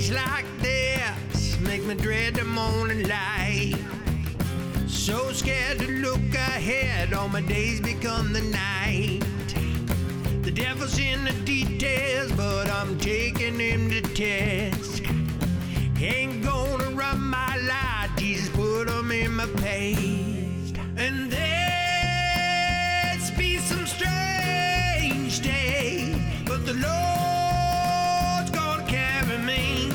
days like this make me dread the morning light. So scared to look ahead, all my days become the night. The devil's in the details, but I'm taking him to task. Ain't gonna run my life, Jesus put him in my past. And there's be some strange days, but the Lord's gonna carry me.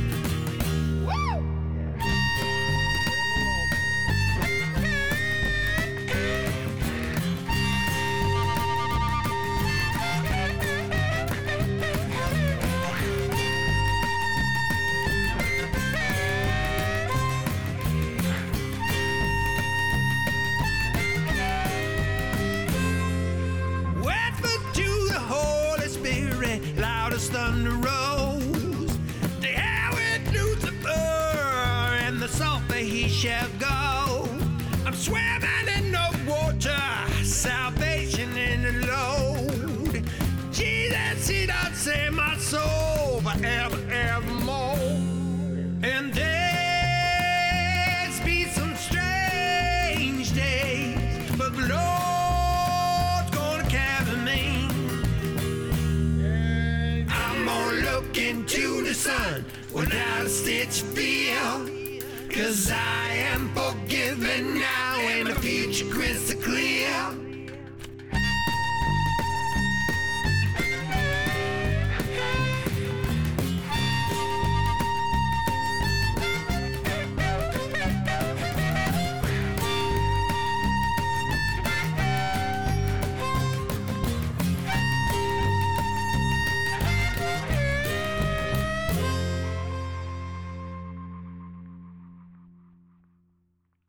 Loud as thunder rolls, the air with Lucifer, and the sulfur he shall go. I'm swimming in the water, salvation in the load. Jesus, he does save my soul forever, evermore. And there's be some strange days, but the Lord's gonna carry me. Look into the sun without a stitch of fear, 'cause I am forgiven now and the future crystal clear.